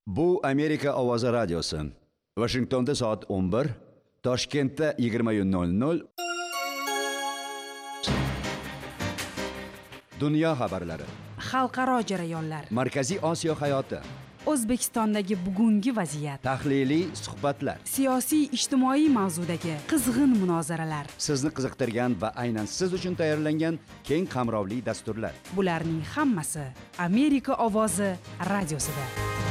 Bu Amerika Ovozi radiosi. Washingtonda soat 11, Toshkentda 20:00. Dunyo xabarlari. Xalqaro jarayonlar. Markaziy Osiyo hayoti. O'zbekistondagi bugungi vaziyat. Tahliliy suhbatlar. Siyosiy ijtimoiy mavzudagi qizg'in munozaralar. Sizni qiziqtirgan va aynan siz uchun tayyorlangan keng qamrovli dasturlar. Bularning hammasi Amerika Ovozi radiosida.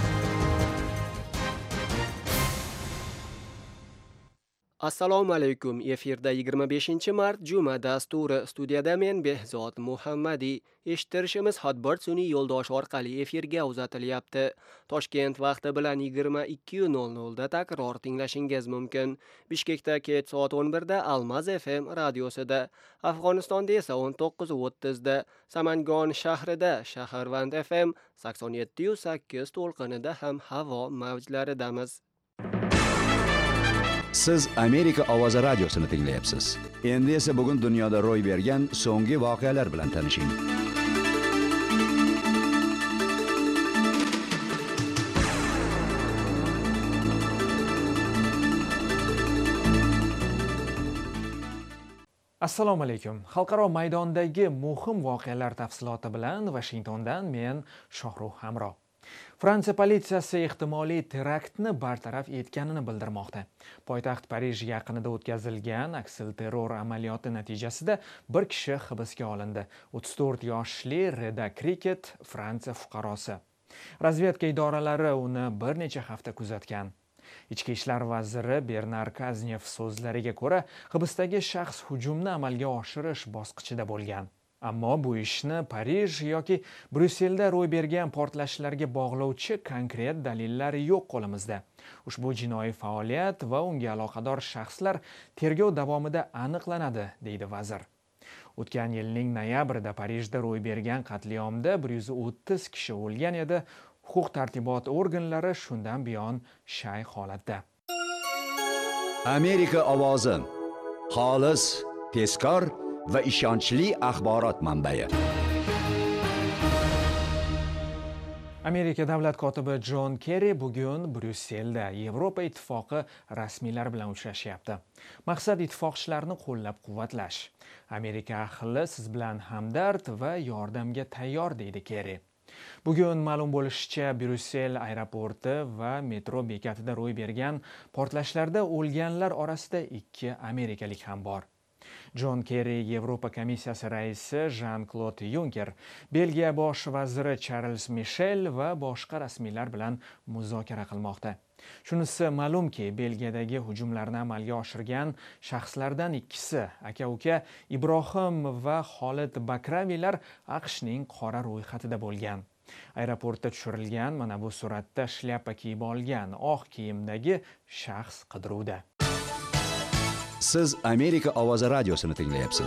Assalomu alaykum. Efirda 25-mart juma dasturi. Studiyada men Behzod Muhammadi. Eshittirishimiz Hotbird sun'iy yo'ldosh orqali efirga uzatilyapti. Toshkent vaqti bilan 22:00 da takror tinglashingiz mumkin. Bishkekda kech soat 11 da Almaz FM radiosida, Afg'onistonda esa 19:30 da, Samangon shahrida Shaharvand FM 87.8 to'lqinida ham havo mavjlaridamiz. Siz Amerika Ovozi radiosini tinglayapsiz. Endi esa bugun dunyoda ro'y bergan so'nggi voqealar bilan tanishing. Assalomu alaykum. Xalqaro maydondagi muhim voqealar tafsiloti bilan Washingtondan men Shohruh Hamro. Fransiya politsiyasi ehtimoliy teraktni bartaraf etganini bildirmoqda. Poytaxt Parij yaqinida o'tkazilgan aksilterror amaliyoti natijasida bir kishi hibsga olindi. 34 yoshli Reda Kriket, Fransiya fuqarosi. Razvedka idoralari uni bir necha hafta kuzatgan. Ichki ishlar vaziri Bernar Kaznev so'zlariga ko'ra, hibsdagi shaxs hujumni amalga oshirish bosqichida bo'lgan. Ammo bu ishni Parij yoki Bryusselda ro'y bergan portlashlarga bog'lovchi konkret dalillar yo'q qo'limizda. Ushbu jinoiy faoliyat va unga aloqador shaxslar tergov davomida aniqlanadi, deydi vazir. O'tgan yilning noyabrida Parijda ro'y bergan qatliamda 130 kishi o'lgan edi. Huquq-tartibot organlari shundan buyon shay holatda. Amerika Ovozi. Xolis, tezkor va ishonchli axborot manbai. Amerika davlat kotibi Jon Kerri bugun Bryusselda Yevropa ittifoqi rasmiylari bilan uchrashyapti. Maqsad ittifoqchilarni qo'llab-quvvatlash. Amerika ahli siz bilan hamdard va yordamga tayyor, deydi Kerri. Bugun ma'lum bo'lishicha, Bryussel aeroporti va metro bekatida ro'y bergan portlashlarda o'lganlar orasida 2 amerikalik ham bor. Jon Kerri, Yevropa komissiyasi raisi Jean-Claude Juncker, Belgiya bosh vaziri Charles Michel va boshqa rasmiylar bilan muzokara qilmoqda. Shunisi ma'lumki, Belgiyadagi hujumlarni amalga oshirgan shaxslardan ikkisi, aka-uka Ibrohim va Xolid Bakravilar AQShning qora ro'yxatida bo'lgan. Aeroportda tushirilgan mana bu suratda shlyapa kiyib olgan oq kiyimdagi shaxs qidiruvda. Siz Amerika Ovozi radiosini tinglayapsiz.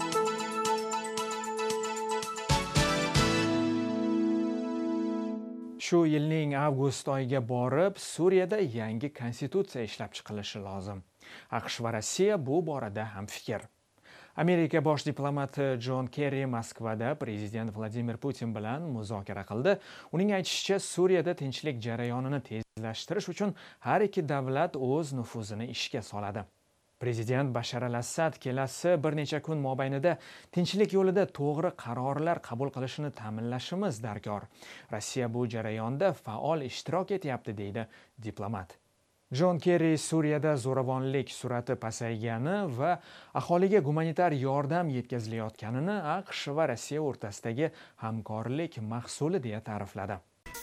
Shu yilning avgust oyiga borib, Suriyada yangi konstitutsiya ishlab chiqilishi lozim. AQSh va Rossiya bu borada ham fikr. Amerika bosh diplomati Jon Kerri Moskvada prezident Vladimir Putin bilan muzokara qildi. Uning aytishicha, Suriyada tinchlik jarayonini tezlashtirish uchun har ikki davlat o'z nufuzini ishga soladi. Prezident Bashar al-Assad kelasi bir necha kun mobaynida tinchlik yo'lida to'g'ri qarorlar qabul qilishini ta'minlashimiz darkor. Rossiya bu jarayonda faol ishtirok etyapti, deydi diplomat. Jon Kerri Suriyada zo'ravonlik surati pasaygani va aholiga gumanitar yordam yetkazilayotganini AQSh va Rossiya o'rtasidagi hamkorlik mahsuli deya ta'rifladi.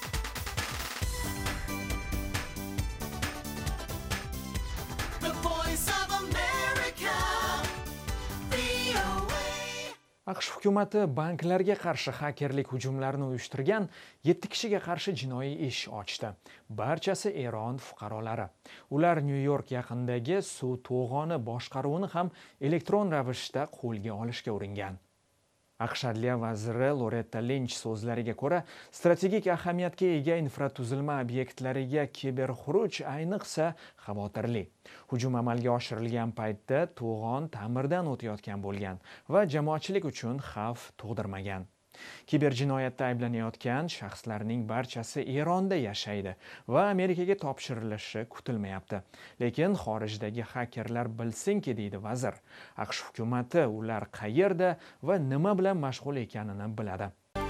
AQSh hukumati banklarga qarshi xakerlik hujumlarini uyushtirgan 7 kishiga qarshi jinoiy ish ochdi. Barchasi Eron fuqarolari. Ular Nyu-York yaqinidagi suv to'g'oni boshqaruvini ham elektron ravishda qo'lga olishga uringan. AQSh adliya vaziri Loretta Lynch so'zlariga ko'ra, strategik ahamiyatga ega infratuzilma obyektlariga kiberxuruj ayniqsa xavotirli. Hujum amalga oshirilgan paytda to'g'on ta'mirdan o'tayotgan bo'lgan va jamoatchilik uchun xavf tug'dirmagan. Kiberjinoyatda ayblanayotgan shaxslarning barchasi Eronda yashaydi va Amerikaga topshirilishi kutilmayapti. Lekin xorijdagi xakerlar bilsinki, deydi vazir, AQSh hukumati ular qayerda va nima bilan mashg'ul ekanini biladi.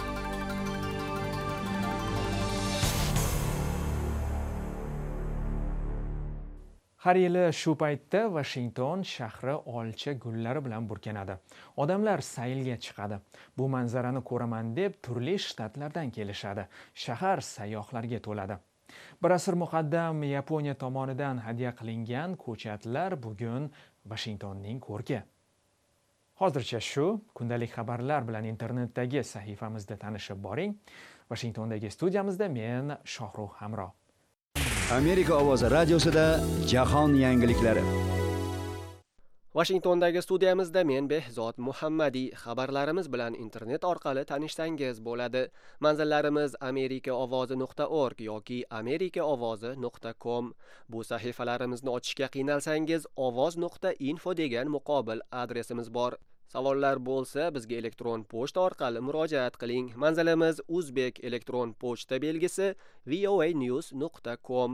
Har yili shu paytda Washington shahri olcha gullari bilan burkanadi. Odamlar saylga chiqadi. Bu manzarani ko'raman deb turli shtatlardan kelishadi. Shahar sayyohlarga to'ladi. Bir asr muqaddam Yaponiya tomonidan hadya qilingan ko'chatlar bugun Washingtonning ko'rki. Hozircha shu, kundalik xabarlar bilan internetdagi sahifamizda tanishib boring. Washingtondagi studiyamizda men Shohruh Hamro. Amerika ovozi radiosida jahon yangiliklari. Washingtondagi studiyamizda men Behzod Muhammadi. Xabarlarimiz bilan internet orqali tanishsangiz bo'ladi. Manzillarimiz amerikaovozi.org yoki amerikaovozi.com. Bu sahifalarimizni ochishga qiynalsangiz ovoz.info degan muqobil adresimiz bor. Savollar bo'lsa bizga elektron pochta orqali murojaat qiling. Manzilimiz Uzbek elektron pochta belgisi voanews.com.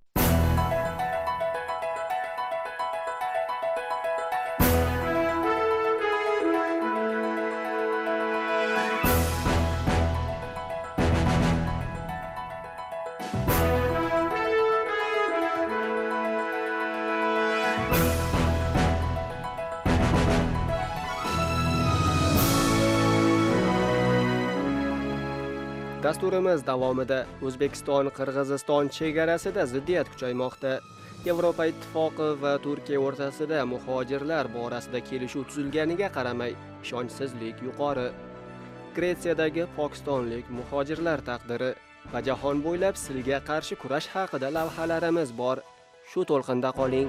Dasturimiz davomida O'zbekiston-Qirg'iziston chegarasida ziddiyat kuchaymoqda. Yevropa Ittifoqi va Turkiya o'rtasida muhojirlar borasida kelishuv tuzilganiga qaramay, ishonchsizlik yuqori. Gretsiyadagi pokistonlik muhojirlar taqdiri va jahon bo'ylab silga qarshi kurash haqida lavhalarimiz bor. Shu to'lqinda qoling.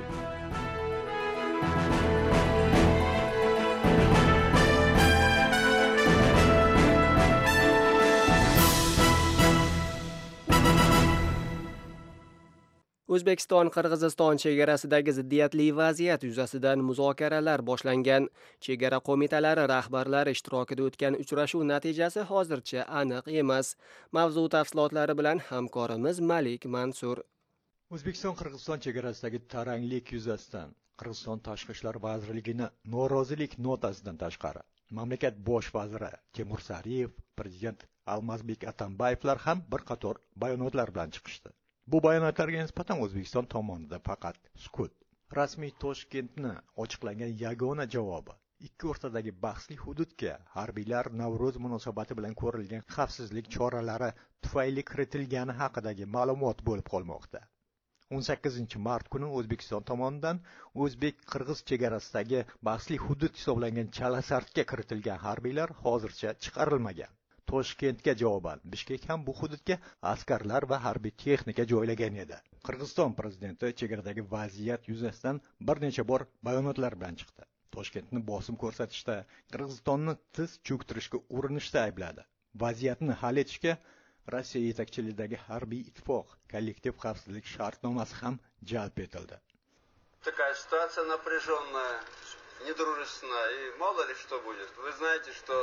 O'zbekiston-Qirg'iziston chegarasidagi ziddiyatli vaziyat yuzasidan muzokaralar boshlangan. Chegara qo'mitalari rahbarlari ishtirokida o'tgan uchrashuv natijasi hozircha aniq emas. Mavzu tafsilotlari bilan hamkorimiz Malik Mansur. O'zbekiston-Qirg'iziston chegarasidagi taranglik yuzasidan Qirg'iziston Tashqi ishlar vazirligini norozilik notasidan tashqari mamlakat bosh vaziri Temur Sariyev, prezident Almazbek Atambayevlar ham bir qator bayonotlar bilan chiqishdi. Bu bayonotlarga nisbatan O'zbekiston tomonidan faqat sukut. Rasmiy Toshkentni ochiqlangan yagona javobi ikki o'rtadagi bahsli hududga harbiylar Navro'z munosabati bilan ko'rilgan xavfsizlik choralari tufayli kiritilgani haqidagi ma'lumot bo'lib qolmoqda. 18-mart kuni O'zbekiston tomonidan o'zbek-qirg'iz chegarasidagi bahsli hudud hisoblangan Chalasartga kiritilgan harbiylar hozircha chiqarilmagan. Toshkentga javoban Bishkek ham bu hududga askarlar va harbiy texnika joylagan edi. Qirg'iziston prezidenti chegaradagi vaziyat yuzasidan bir necha bor bayonotlar bilan chiqdi. Toshkentni bosim ko'rsatishda, Qirg'izistonni tiz cho'ktirishga urinishda aybladi. Vaziyatni hal etishga Rossiya yetakchiligidagi harbiy ittifoq kollektiv xavfsizlik shartnomasi ham jalb etildi. Такая ситуация напряженная, недружественная, и мало ли что будет. Вы знаете, что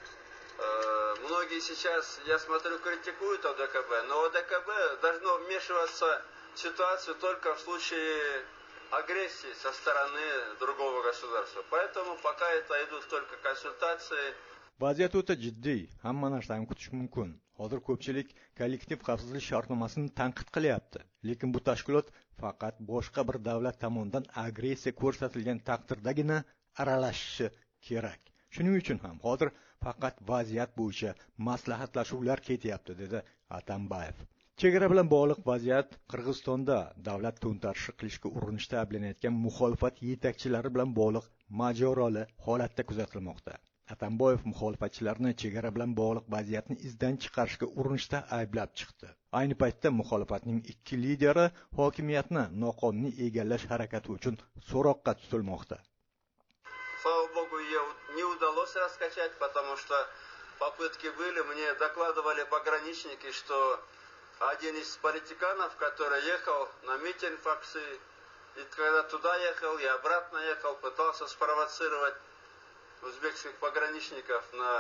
многие сейчас, я смотрю, критикуют ОДКБ, но ОДКБ должно вмешиваться в ситуацию только в случае агрессии со стороны другого государства. Поэтому пока это идут только консультации. Vaziyat o'ta jiddiy, hamma narsani kutish mumkin. Hozir ko'pchilik kollektiv xavfsizlik shartnomasini tanqid qilyapti, lekin bu tashkilot faqat boshqa bir davlat tomonidan agressiya ko'rsatilgan taqdirdagina aralashishi kerak. Shuning uchun ham hozir faqat vaziyat bo'yicha maslahatlashuvlar ketyapti, dedi Atambayev. Chegara bilan bog'liq vaziyat Qirg'izistonda davlat to'ntarishi qilishga urinishda ayblanayotgan muxolifat yetakchilari bilan bog'liq mojaroli holatda kuzatilmoqda. Atambayev muxolifatchilarni chegara bilan bog'liq vaziyatni izdan chiqarishga urinishda ayblab chiqdi. Ayni paytda muxolifatning ikki lideri hokimiyatni noqonuniy egallash harakati uchun so'roqqa tutilmoqda. Слава богу, ее не удалось раскачать, потому что попытки были. Мне докладывали пограничники, что один из политиканов, который ехал на митинг в Аксы, и когда туда ехал и обратно ехал, пытался спровоцировать узбекских пограничников на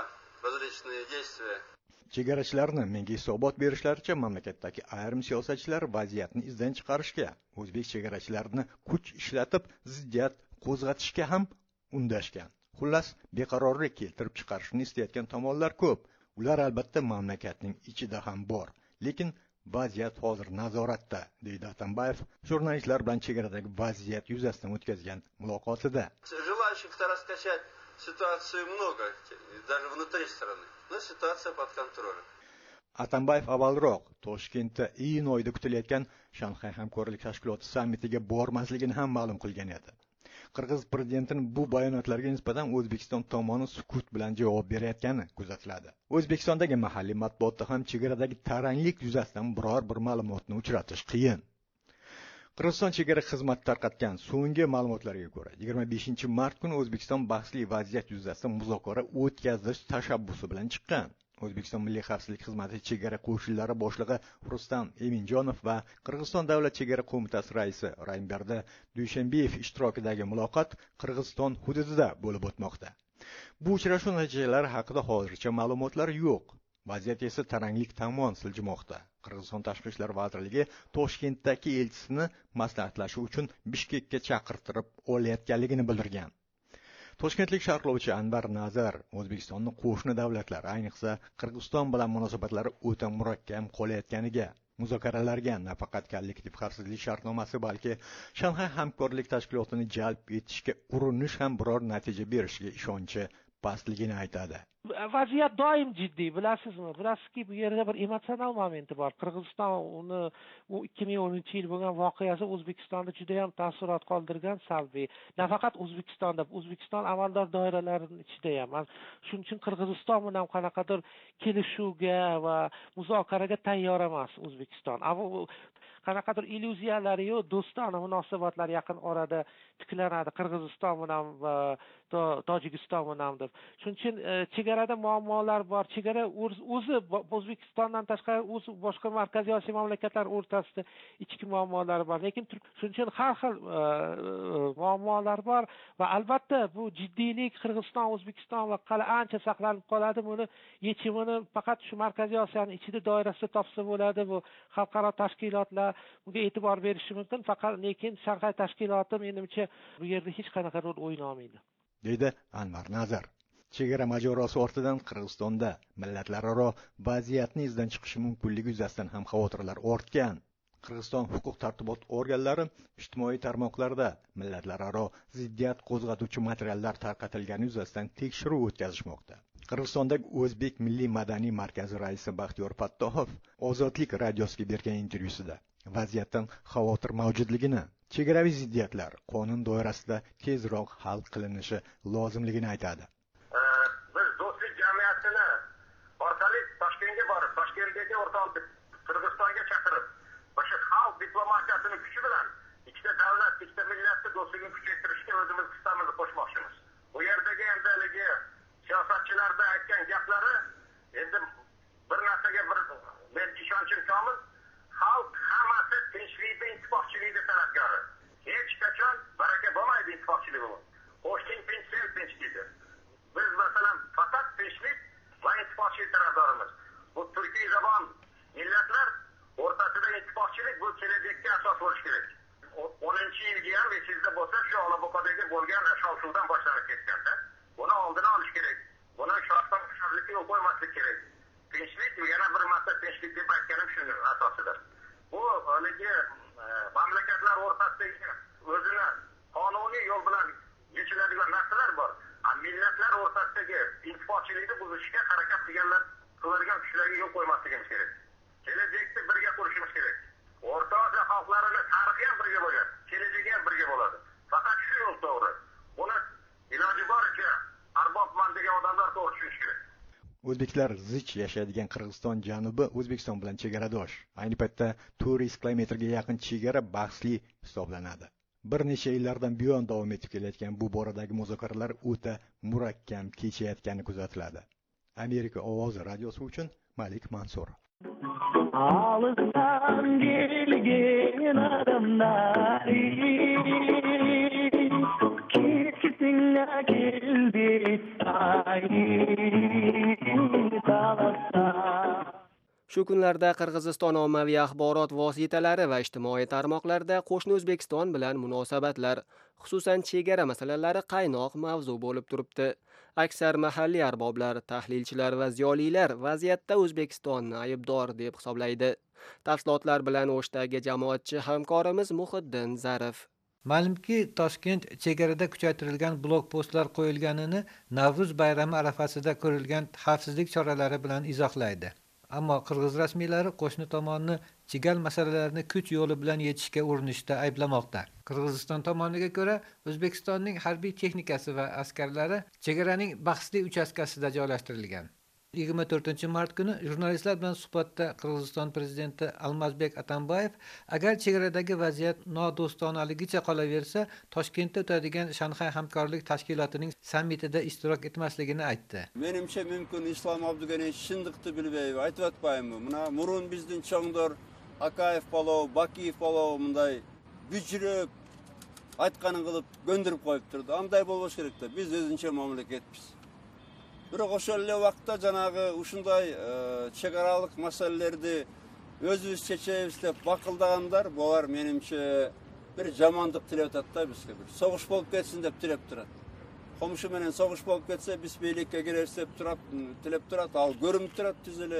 различные действия. Chegarachilarni menga hisobot berishlaricha, mamlakatdagi ayrim siyosatchilar vaziyatni izdan chiqarishga, o'zbek chegarachilarini kuch ishlatib ziddiyat qo'zg'atishga ham undashgan. Xullas, beqarorlik keltirib chiqarishni istayotgan tomonlar ko'p. Ular albatta mamlakatning ichida ham bor, lekin vaziyat hozir nazoratda, deydi Atambayev jurnalistlar bilan chegaradagi vaziyat yuzasidan o'tkazgan muloqotida. Желающих раскачать ситуацию много, даже внутри страны. Но ситуация под контролем. Atambayev avvalroq Toshkentda iyun oyida kutilayotgan Shanxay hamkorlik tashkiloti sammitiga bormasligini ham ma'lum qilgan edi. Qirg'iz prezidentining bu bayonotlariga nisbatan O'zbekiston tomoni sukut bilan javob berayotgani kuzatiladi. O'zbekistondagi mahalliy matbuotda ham chegaradagi taranglik yuzasidan biror bir ma'lumotni uchratish qiyin. Qirg'iziston chegara xizmati tarqatgan so'nggi ma'lumotlarga ko'ra, 25-mart kuni O'zbekiston bahsli vaziyat yuzasidan muzokara o'tkazish tashabbusi bilan chiqqan. O'zbekiston Milliy xavfsizlik xizmati chegara qo'shinlari boshlig'i Rustam Eminjonov va Qirg'iziston davlat chegara qo'mitasi raisi Raimberdi Dushanbeyev ishtirokidagi muloqot Qirg'iziston hududida bo'lib o'tmoqda. Bu uchrashuv natijalari haqida hozircha ma'lumotlar yo'q. Vaziyat esa taranglik tomon siljimoqda. Qirg'iziston Tashqi ishlar vazirligi Toshkentdagi elchisini maslahatlashuv uchun Bishkekka chaqirtirib olayotganligini bildirgan. Toshkentlik sharhlovchi Anvar Nazar O'zbekistonning qo'shni davlatlar, ayniqsa Qirg'iziston bilan munosabatlari o'ta murakkab qolayotganiga, muzokaralarga nafaqat kollektiv xavfsizlik shartnomasi, balki Shanxay hamkorlik tashkilotini jalb etishga urinish ham biror natija berishiga ishonchi pastligini aytadi. Vaziyat doim jiddiy, bilasizmi? Bilasizki, bu yerda bir emotsional momenti bor. Qirg'iziston uni 2010-yil bo'lgan voqeasi O'zbekistonda juda ham taassurot qoldirgan salbiy. Nafaqat O'zbekistonda, O'zbekiston amaldor doiralarining ichida ham. Shuning uchun Qirg'iziston bilan qanaqadir kelishuvga va muzokaraga tayyor emas O'zbekiston. Qanaqadir illyuziyalari yo'q, do'stona munosabatlar yaqin orada tiklanadi Qirg'iziston bilan va Tojikiston bilan deb. Shuning uchun chegarada muammolar bor. Chegara o'zi O'zbekistondan tashqari o'zi boshqa markaziy Osiyo mamlakatlari o'rtasida ichki muammolar bor. Lekin shuning uchun har xil muammolar bor va albatta bu jiddiylik Qirg'iziston, O'zbekiston va qala ancha saqlanib qoladi. Buni yechimini faqat shu markaziy Osiyoning ichida doirasida topsa bo'ladi. Bu xalqaro tashkilotlar bunga e'tibor berishi mumkin, faqat lekin Shanxay tashkiloti menimcha bu yerda hech qanaqa rol o'ynay olmaydi, deydi Anvar Nazar. Chegara mojarosi ortidan Qirg'izistonda millatlararo vaziyatni izdan chiqishi mumkinligi yuzasidan ham xavotirlar ortgan. Qirg'iziston huquq tartibot organlari ijtimoiy tarmoqlarda millatlararo ziddiyat qo'zg'atuvchi materiallar tarqatilgani yuzasidan tekshiruv o'tkazishmoqda. Qirg'izistondagi O'zbek Milliy madaniy markazi raisi Baxtiyor Fattohov Ozodlik radiosiga bergan intervyusida vaziyatdan xavotir mavjudligini, chegaraviy ziddiyatlar qonun doirasida tezroq hal qilinishi lozimligini aytadi. Biz do'stlik jamiyatini orqali Toshkentga borib, Toshkentdagi o'rtoq Qirg'izistonga chaqirib, o'sha xalq diplomatiyasining kuchi bilan ikkita davlat, ikkita millatni do'stligini kuchaytirishga o'zimiz hissamizni qo'shmoqchimiz. Bu yerdagi endaligi siyosatchilarda aytgan gaplari endi bir narsaga men ishonchim komil, xalq hammasi tinchlikda, ittifoqchilikda talabgori. Hech qachon baraka bo'lmaydi ittifoqchilik bu. Qo'shning tinch, sen tinch deydi. Biz masalan faqat tinchlik va ittifoqchilik tarafdorimiz. Bu turkiy zabon millatlar o'rtasida ittifoqchilik bu kelajakka asos bo'lishi kerak. 10-yilga ham esingizda bo'lsa, shu Olaboqadagi bo'lgan shov-shuvdan boshlanib ketganda, buni oldini olish kerak. Buni shoshqonlikka yo'l qo'ymaslik kerak. Tinchlik yana bir marta tinchlik deb aytganim shuning asosida. Bu haligi mamlakatlar o'rtasidagi o'zini qonuniy yo'l bilan yechiladigan narsalar bor. Millatlar o'rtasidagi ittifoqchilikni buzishga harakat qiladigan kuchlarga yo'l qo'ymasligimiz kerak. Kelajakda birga qurishimiz kerak. O'rta Osiyo xalqlarini tarixi ham birga bo'ladi, kelajagi ham birga bo'ladi. Faqat shu yo'l to'g'ri. Buni iloji boricha arbobman degan odamlar to'g'ri tushunishi kerak. O'zbeklar zich yashaydigan Qirg'iziston janubi O'zbekiston bilan chegaradosh. Ayni paytda 400 kilometrga yaqin chegara bahsli hisoblanadi. Bir necha yillardan buyon davom etib kelayotgan bu boradagi muzokaralar o'ta murakkab kechayotgani kuzatiladi. Amerika ovozi radiosi uchun Malik Mansur. Alıştan gelgen adamlar, kesinlikle Shu kunlarda Qirg'iziston ommaviy axborot vositalari va ijtimoiy tarmoqlarda qo'shni O'zbekiston bilan munosabatlar, xususan chegara masalalari qaynoq mavzu bo'lib turibdi. Aksar mahalliy arboblar, tahlilchilar va ziyolilar vaziyatda O'zbekistonni aybdor deb hisoblaydi. Tafsilotlar bilan O'shdagi jamoatchi hamkorimiz Muhiddin Zarif. Ma'lumki, Toshkent chegarada kuchaytirilgan blokpostlar qo'yilganini Navro'z bayrami arafasida ko'rilgan xavfsizlik choralari bilan izohlaydi. Ammo qirg'iz rasmiylari qo'shni tomonni chigal masalalarni kuch yo'li bilan yechishga urinishda ayblamoqda. Qirg'iziston tomoniga ko'ra, O'zbekistonning harbiy texnikasi va askarlari chegaraning bahsli uchastkasida joylashtirilgan. 24-mart kuni jurnalistlar bilan suhbatda Qirg'iziston prezidenti Almazbek Atambayev agar chegaradagi vaziyat nodo'stonaligicha qolaversa, Toshkentda o'tadigan Shanxay hamkorlik tashkilotining sammitida ishtirok etmasligini aytdi. Menimcha mumkin Islom Abdug'aniy shundiqni bilmaydi, aytib atmaymi. Buna murun bizning cho'ngdor Akayev palov, Bakiyev palov bunday gücürüp aytqanini qilib göndirib qo'yib turdi. Anday bo'lmoq kerak-da. Biz o'zincha mamlakatmiz. Biroq o'sha vaqtda janağı ушундай chegaralik masalalarni o'zimiz chechaymiz deb baqildaganlar bular menimcha bir jamonlik tilab atadi bizga. Bir so'g'ish bo'lib ketsin deb tilab turadi. Qo'mshi bilan so'g'ish bo'lib ketsa biz beylikka kiramiz deb tilab turadi. Al ko'rinib turadi tizili.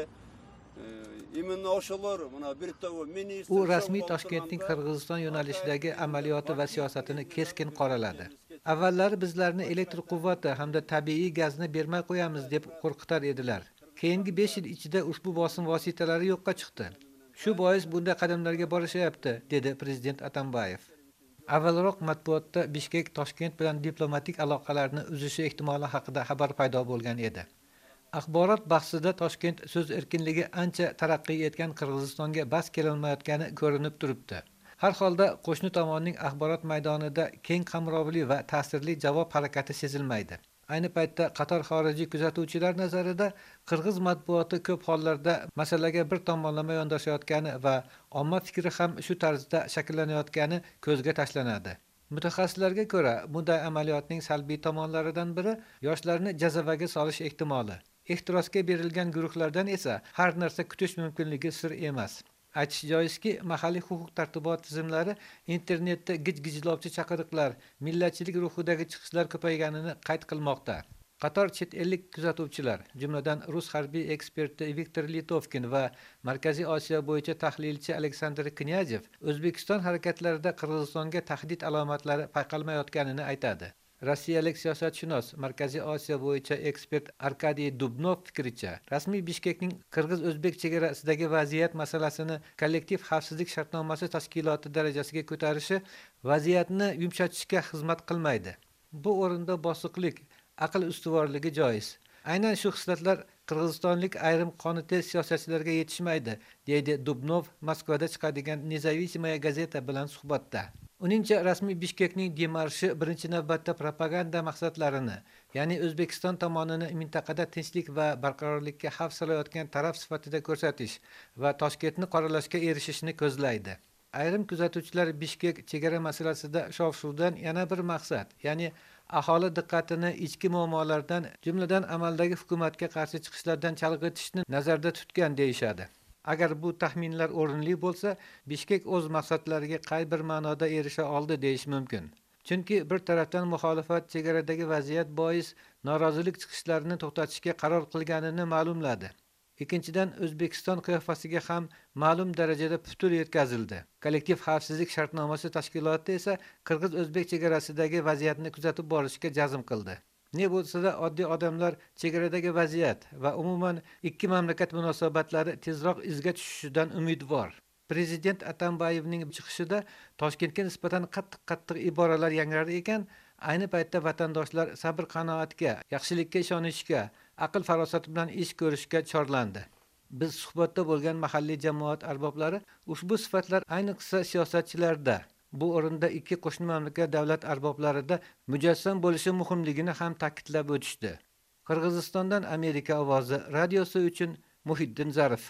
U rasmiy Toshkentning Qirg'iziston yo'nalishidagi amaliyoti va siyosatini keskin qoraladi. Avvallari bizlarni elektr quvvati hamda tabiiy gazni bermay qo'yamiz deb qo'rqitar edilar. Keyingi 5 yil ichida ushbu bosim vositalari yo'qqa chiqdi. Shu bois bunday qadamlarga borishyapti, dedi prezident Atambayev. Avvalroq matbuotda Bishkek Toshkent bilan diplomatik aloqalarni uzishi ehtimoli haqida xabar paydo bo'lgan edi. Axborot bahsida Toshkent so'z erkinligi ancha taraqqiy etgan Qirg'izistonga bas kelolmayotgani ko'rinib turibdi. Har holda qo'shni tomonning axborot maydonida keng qamrovli va ta'sirli javob harakati sezilmaydi. Ayni paytda qator xorijiy kuzatuvchilar nazarida qirg'iz matbuoti ko'p hollarda masalaga bir tomonlama yondashayotgani va omma fikri ham shu tarzda shakllanayotgani ko'zga tashlanadi. Mutaxassislarga ko'ra, bunday amaliyotning salbiy tomonlaridan biri yoshlarni jazavaga solish ehtimoli. Ehtirosga berilgan guruhlardan esa har narsa kutish mumkinligi sir emas. Aytish joizki, mahalliy huquq-tartibot tizimlari internetda gij-gijlovchi chaqiriqlar, millatchilik ruhidagi chiqishlar ko'payganini qayd qilmoqda. Qator chet ellik kuzatuvchilar, jumladan rus harbiy eksperti Viktor Litovkin va Markaziy Osiyo bo'yicha tahlilchi Aleksandr Knyazev O'zbekiston harakatlarida Qirg'izistonga tahdid alomatlari payqalmayotganini aytadi. Rossiyalik siyosatshunos, Markaziy Osiyo bo'yicha ekspert Arkadiy Dubnov fikricha, rasmiy Bishkekning Qirg'iz-O'zbek chegarasidagi vaziyat masalasini kollektiv xavfsizlik shartnomasi tashkiloti darajasiga ko'tarishi vaziyatni yumshatishga xizmat qilmaydi. Bu o'rinda bosiqlik, aql ustuvorligi joiz. Aynan shu xislatlar qirg'izistonlik ayrim qonunchilar siyosatchilarga yetishmaydi, deydi Dubnov Moskvada chiqadigan Nezavisimaya gazeta bilan suhbatda. Uningcha, rasmiy Bishkekning demarshi birinchi navbatda propaganda maqsadlarini, ya'ni O'zbekiston tomonini mintaqada tinchlik va barqarorlikka xavf solayotgan taraf sifatida ko'rsatish va Toshkentni qoralashga erishishni ko'zlaydi. Ayrim kuzatuvchilar Bishkek chegara masalasida shov-shuvdan yana bir maqsad, ya'ni aholi diqqatini ichki muammolardan, jumladan amaldagi hukumatga qarshi chiqishlardan chalg'itishni nazarda tutgan deyishadi. Agar bu taxminlar o'rinli bo'lsa, Bishkek o'z maqsadlariga qay bir ma'noda erisha oldi deyish mumkin. Chunki bir tarafdan muxolifat chegaradagi vaziyat bois norozilik chiqishlarini to'xtatishga qaror qilganini ma'lumladi. Ikkinchidan, O'zbekiston qiyofasiga ham ma'lum darajada putur yetkazildi. Kollektiv xavfsizlik shartnomasi tashkiloti esa Qirg'iz-O'zbek chegarasidagi vaziyatni kuzatib borishga jazm qildi. Ne bo'lsa-da, oddiy odamlar chegaradagi vaziyat va umuman ikki mamlakat munosabatlari tezroq izga tushishidan umidvor. Prezident Atambayevning chiqishida Toshkentga nisbatan qattiq iboralar yangrar ekan, ayni paytda vatandoshlar sabr-qanoatga, yaxshilikka ishonishga, aql-farosat bilan ish ko'rishga chorlandi. Biz suhbatda bo'lgan mahalliy jamoat arboblari ushbu sifatlar ayniqsa siyosatchilarda, bu o'rinda ikki qo'shni mamlakat davlat arboblarida mujassam bo'lishi muhimligini ham ta'kidlab o'tishdi. Qirg'izistondan Amerika ovozi radiosi uchun Muhiddin Zarif.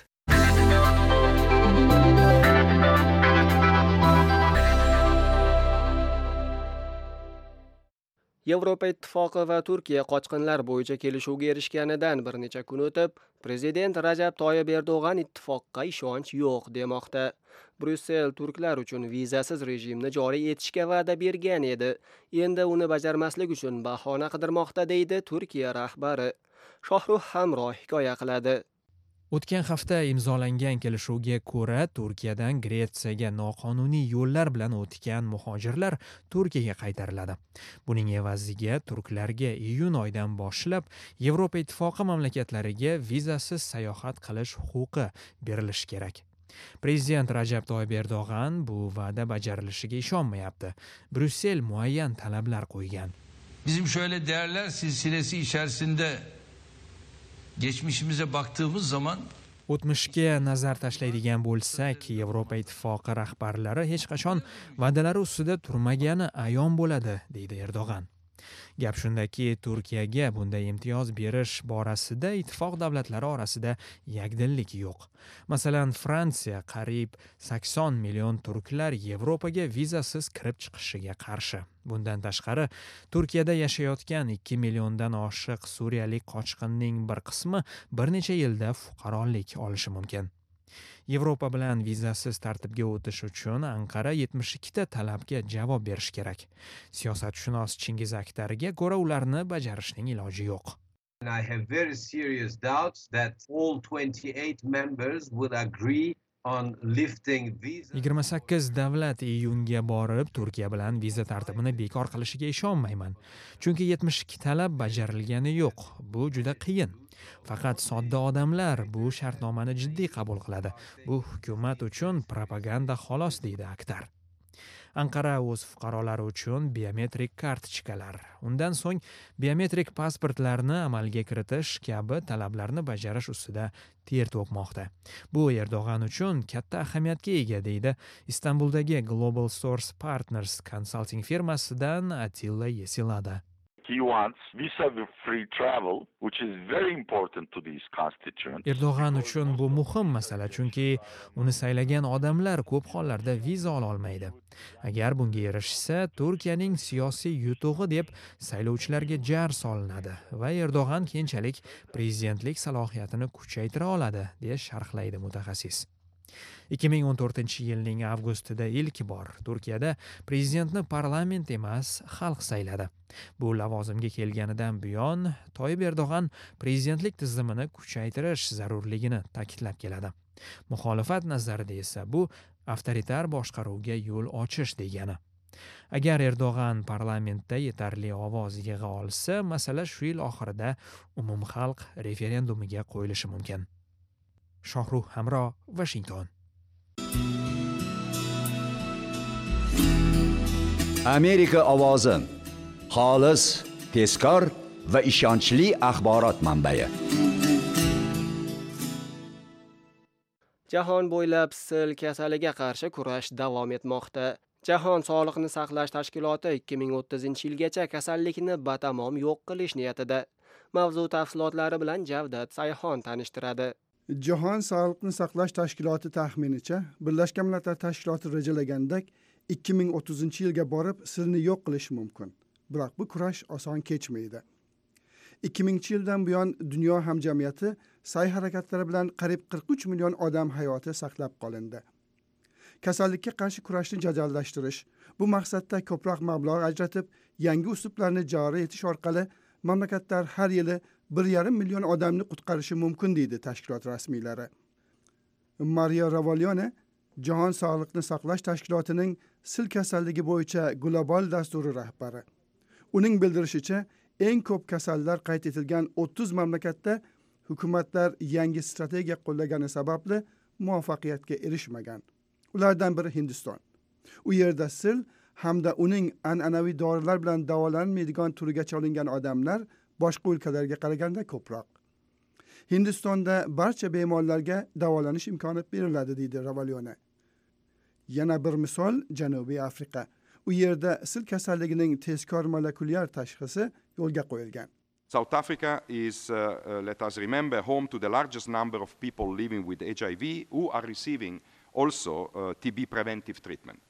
Yevropa Ittifoqi va Turkiya qochqinlar bo'yicha kelishuvga erishganidan bir necha kun o'tib, Prezident Rajab Toyyib Erdo'g'an ittifoqqa ishonch yo'q demoqda. Bryussel turklar uchun vizasiz rejimni joriy etishga va'da bergan edi. Endi uni bajarmaslik uchun bahona qidirmoqda deydi Turkiya rahbari. Shohruh Hamro hikoya qiladi. O'tgan hafta imzolangan kelishuvga ko'ra Turkiyadan Gretsiyaga noqonuniy yo'llar bilan o'tgan muhojirlar Turkiyaga qaytariladi. Buning evaziga turklarga iyun oyidan boshlab Yevropa Ittifoqi mamlakatlariga vizasiz sayohat qilish huquqi berilishi kerak. Prezident Rajab Toyyib Erdo'g'an bu va'da bajarilishiga ishonmayapti. Bryussel muayyan talablar qo'ygan. Bizim şöyle değerler silsilesi içerisinde geçmişimize baktığımız zaman O'tmishga nazar tashlaydigan bo'lsak, Yevropa Ittifoqi rahbarlari hech qachon va'dalari ustida turmagani ayon bo'ladi, deydi Erdo'g'an. Gap shundaki, Turkiyaga bunday imtiyoz berish borasida ittifoq davlatlari orasida yakdillik yo'q. Masalan, Fransiya qariyb 80 million turklar Yevropaga vizasiz kirib chiqishiga qarshi. Bundan tashqari, Turkiyada yashayotgan 2 milliondan oshiq suriyalik qochqinning bir qismi bir necha yilda fuqarolik olishi mumkin. Yevropa bilan vizasiz tartibga o'tish uchun Anqara 72 ta talabga javob berish kerak. Siyosatshunos Chingiz Aktarga ko'ra ularni bajarishning iloji yo'q. I have very serious doubts that all 28 members would agree on lifting visa. 28 davlat iyunga borib Turkiya bilan viza tartibini bekor qilishiga ishonmayman. Chunki 72 talab bajarilgani yo'q. Bu juda qiyin. Faqat sodda odamlar bu shartnomani jiddiy qabul qiladi. Bu hukumat uchun propaganda xolos, deydi Aktar. Anqara o'z fuqarolari uchun biometrik kartochkalar, undan so'ng biometrik pasportlarni amalga kiritish kabi talablarni bajarish ustida ter to'kmoqda. Bu Erdo'g'an uchun katta ahamiyatga ega, deydi Istanbuldagi Global Source Partners consulting firmasidan Atilla Yesilada. He wants visa-free travel, which is very important to these constituents. Erdo'g'an uchun bu muhim masala, chunki uni saylagan odamlar ko'p hollarda viza ola olmaydi. Agar bunga erishsa, Turkiyaning siyosiy yutug'i deb saylovchilarga jar solinadi va Erdo'g'an keyinchalik prezidentlik salohiyatini kuchaytira oladi, deya sharhlaydi mutaxassis. 2014-yilning avgustida ilk bor Turkiyada prezidentni parlament emas, xalq sayladi. Bu lavozimga kelganidan buyon Toyyib Erdo'g'an prezidentlik tizimini kuchaytirish zarurligini ta'kidlab keladi. Muxolifat nazarida esa bu avtoritar boshqaruvga yo'l ochish degani. Agar Erdo'g'an parlamentda yetarli ovoz yig'a olsa, masala shu yil oxirida umumxalq referendumiga qo'yilishi mumkin. Shohruh Hamro, Washington. Amerika ovozi. Xolis, tezkor va ishonchli axborot manbai. Jahon bo'ylab sil kasaliga qarshi kurash davom etmoqda. Jahon Sog'liqni saqlash tashkiloti 2030-yilgacha kasallikni batamom yo'q qilish niyatida. Mavzu tafsilotlari bilan Javdat Sayxon tanishtiradi. Jahon Sog'liqni saqlash tashkiloti taxminicha, Birlashgan Millatlar Tashkiloti rejalagandek 2030-yilga borib silni yo'q qilish mumkin. Biroq bu kurash oson kechmaydi. 2000-yildan buyon dunyo hamjamiyati sa'y harakatlari bilan qariyb 43 million odam hayoti saqlab qolindi. Kasallikka qarshi kurashni jadallashtirish, bu maqsadda ko'proq mablag' ajratib, yangi uslublarni joriy etish orqali mamlakatlar har yili 1,5 million odamni qutqarishi mumkin, deydi tashkilot rasmiylari. Mario Ravolione, Jahon Sog'liqni saqlash tashkilotining sil kasalligi bo'yicha global dasturi rahbari. Uning bildirishicha, eng ko'p kasallar qayd etilgan 30 mamlakatda hukumatlar yangi strategiya qo'llagani sababli muvaffaqiyatga erishmagan. Ulardan biri Hindiston. U yerda sil hamda uning an'anaviy dorilar bilan davolanmaydigan turiga chalingan odamlar boshqa o'lkalarga qaraganda ko'proq. Hindistonda barcha bemorlarga davolanish imkoni beriladi, deydi Ravolione. Yana bir misol Janubiy Afrika. U yerda sil kasalligining tezkor molekulyar tashxisi yo'lga qo'yilgan. South Africa is, let us remember, home to the largest number of people living with HIV who are receiving also TB preventive treatment.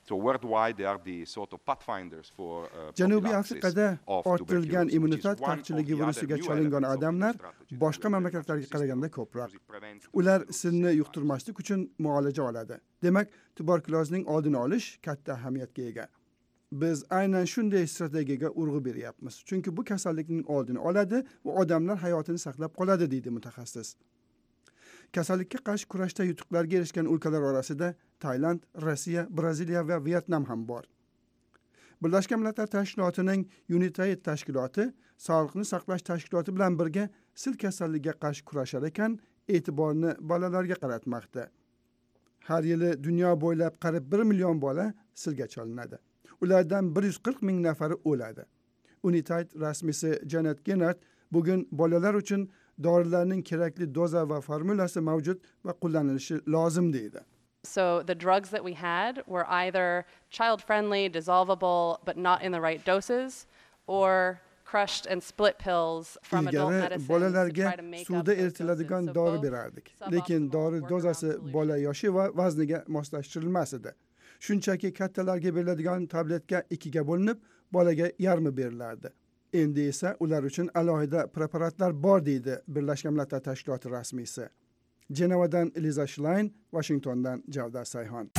So worldwide, they are the sort of pathfinders for Janubiy Afrikada orttirilgan immunitet taqchilligi virusiga chalingan odamlar boshqa mamlakatlarga qaraganda ko'proq. Ular silni yuqtirmaslik uchun muolaja oladi. Demak, tuberkulozning oldini olish katta ahamiyatga ega. Biz aynan shunday strategiyaga urg'u beryapmiz. Chunki bu kasallikning oldini oladi va odamlar hayotini saqlab qoladi, deydi mutaxassis. Kasallikka qarshi kurashda yutuqlarga erishgan o'lkalar orasida Tailand, Rossiya, Braziliya va Vyetnam ham bor. Birlashgan Millatlar Tashkilotining UNITAID tashkiloti Sog'liqni saqlash tashkiloti bilan birga sil kasalligiga qarshi kurashar ekan, e'tiborni bolalarga qaratmoqda. Har yili dunyo bo'ylab qariyb 1 million bola silga chalinadi. Ulardan 140 ming nafari o'ladi. UNITAID rasmiysi Janet Gennard bugun bolalar uchun dorilarning kerakli doza va formulasi mavjud va qo'llanilishi lozim deydi. So the drugs that we had were either child-friendly, dissolvable, but not in the right doses, or crushed and split pills from adult medicine. Bolalarga suvda eritiladigan dori berardik. Lekin dori dozasi bola yoshi va vazniga moslashtirilmas edi. Shunchaki kattalarga beriladigan tabletka 2 ga bo'linib, bolaga yarmi berilardi. Endi esa ular uchun alohida preparatlar bor, deydi Birlashgan Millatlar Tashkiloti rasmiysi. Jenevadan Eliza Schlein, Washingtondan Javdar Sayhon.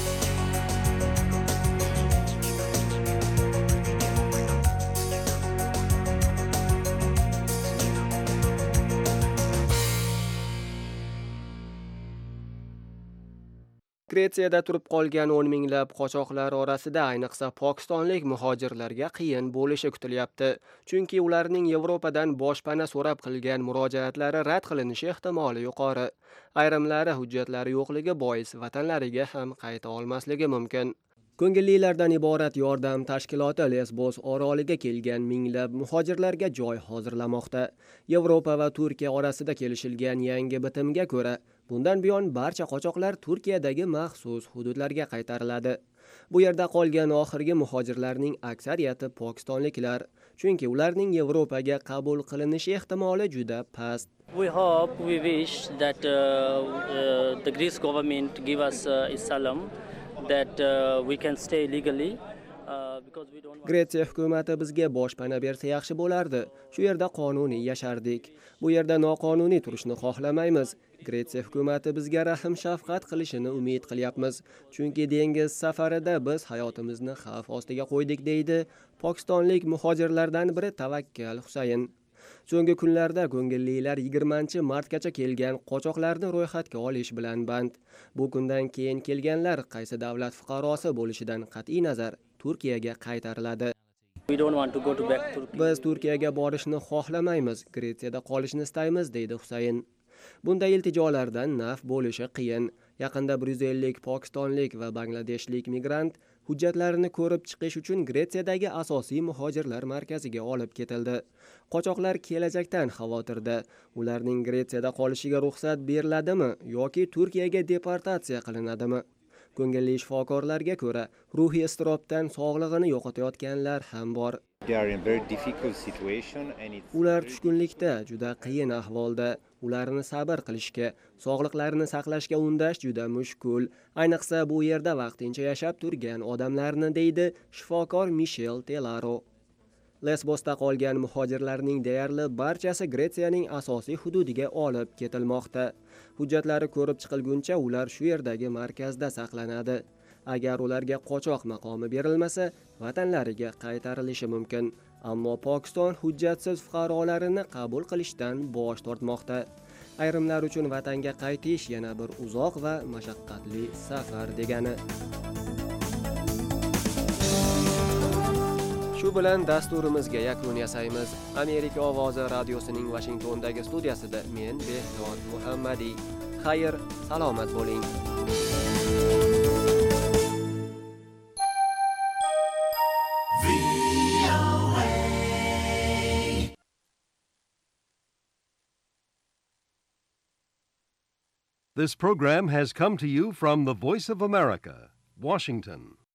Gretsiyada turib qolgan 10 minglab qochoqlar orasida ayniqsa pokistonlik muhojirlarga qiyin bo'lishi kutilyapti. Chunki ularning Yevropadan boshpana so'rab qilgan murojaatlari rad qilinishi ehtimoli yuqori. Ayrimlari hujjatlari yo'qligi bois vatanlariga ham qayta olmasligi mumkin. Ko'ngillilardan iborat yordam tashkiloti Lesbos oroliga kelgan minglab muhojirlarga joy hozirlamoqda. Yevropa va Turkiya orasida kelishilgan yangi bitimga ko'ra, bundan buyon barcha qochoqlar Turkiyadagi maxsus hududlarga qaytariladi. Bu yerda qolgan oxirgi muhojirlarning aksariyati pokistonliklar, chunki ularning Yevropaga qabul qilinishi ehtimoli juda past. We wish that the Greece government give us asylum, that we can stay legally. Gretsiya hukumati bizga boshpana bersa yaxshi bo'lardi. Shu yerda qonuniy yashardik. Bu yerda noqonuniy turishni xohlamaymiz. Gretsiya hukumati bizga rahm shafqat qilishini umid qilyapmiz. Chunki dengiz safarida biz hayotimizni xavf ostiga qo'ydik, deydi pokistonlik muhojirlardan biri Tavakkal Husayn. So'nggi kunlarda ko'ngillilar 20-martgacha kelgan qochoqlarni ro'yxatga olish bilan band. Bu kundan keyin kelganlar qaysi davlat fuqarosi bo'lishidan qat'iy nazar Turkiyaga qaytariladi. Biz Turkiyaga borishni xohlamaymiz, Gretsiyada qolishni istaymiz, deydi Husayn. Bunday iltijolardan naf bo'lishi qiyin. Yaqinda 150 pokistonlik va bangladeshlik migrant hujjatlarini ko'rib chiqish uchun Gretsiyadagi asosiy muhojirlar markaziga olib ketildi. Qochoqlar kelajakdan xavotirda. Ularning Gretsiyada qolishiga ruxsat beriladimi yoki Turkiyaga deportatsiya qilinadimi? Ko'ngilli shifokorlarga ko'ra, ruhiy iztirobdan sog'lig'ini yo'qotayotganlar ham bor. Ular tushkunlikda, juda qiyin ahvolda. Ularni sabr qilishga, sog'liqlarini saqlashga undash juda mushkul. Ayniqsa bu yerda vaqtincha yashab turgan odamlarni, deydi shifokor Michel Telaro. Lesbosda qolgan muhojirlarning deyarli barchasi Gretsiyaning asosiy hududiga olib ketilmoqda. Hujjatlari ko'rib chiqilguncha ular shu yerdagi markazda saqlanadi. Agar ularga qochoq maqomi berilmasa, vatanlariga qaytarilishi mumkin. Ammo Pokiston hujjatsiz fuqarolarini qabul qilishdan bosh tortmoqda. Ayrimlar uchun vatanga qaytish yana bir uzoq va mashaqqatli safar degani. Shu bilan dasturimizga yakun yasaymiz. Amerika ovozi radiosining Washingtondagi studiyasida men Behzod Muhammadiy. Xayr, salomat bo'ling. This program has come to you from the Voice of America, Washington.